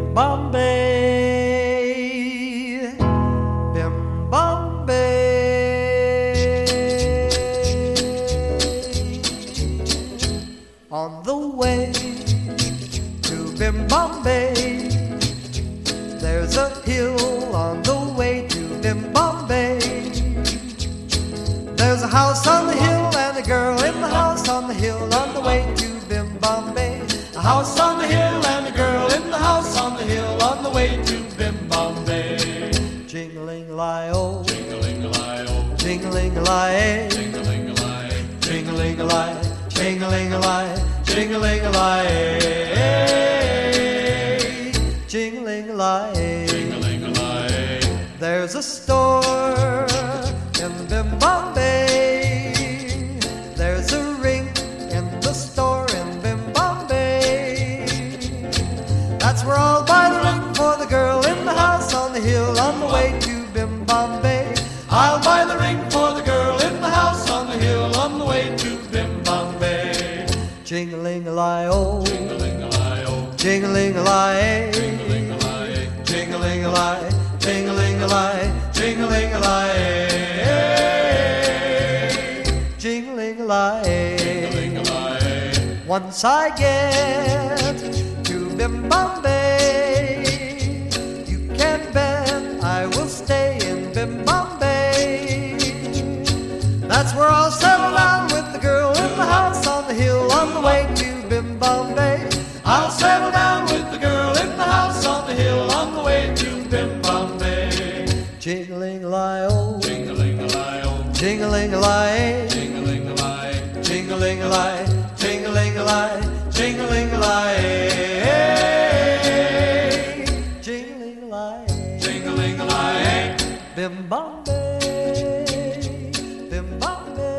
Bombay, Bim Bombay. On the way to Bim Bombay, there's a hill on the way to Bim Bombay. There's a house on the hill and a girl in the house on the hill on the way to Bim Bombay. A house on the hill and a girl in the house on the hill on the way to Bim Bombay. Jingling-a-lie-oh, Jingling-a-lie-oh, jingling-a-lie, jingling-a-lie, jingling-a-lie, jingling-a-lie, jingling-a-lie, jingling-a-lie. jingling-a-lie. There's a store in Bim Bombay. There's a ring in the store in Bim Bombay. That's where I'll buy the ring for the girl in the house on the hill on the way to Bim Bombay. I'll buy the ring for the girl in the house on the hill on the way to Bim Bombay. Jingling-a-lie-oh, Jingling-a-lie-oh, jingling-a-lie, jingling-a-lie, jingling-a-lie, jingling-a-lie, jingling-a-lie, jingling-a-lie. jingling-a-lie. Once I get to Bim Bombay, you can bet I will stay in Bim Bombay. That's where I'll settle down with the girl in the house on the hill on the way to Bim Bombay. I'll settle down with the girl in the house on the hill on the way to Bim Bombay. Jingling-a-lie-oh, Jingling-a-lie-oh, jingling-a-lie, jingling-a-lie, jingling-a-lie, jingling-a-lie, jingling-a-lie, jingling-a-lie, jingling-a-lie. Bim Bombay, Bim Bombay.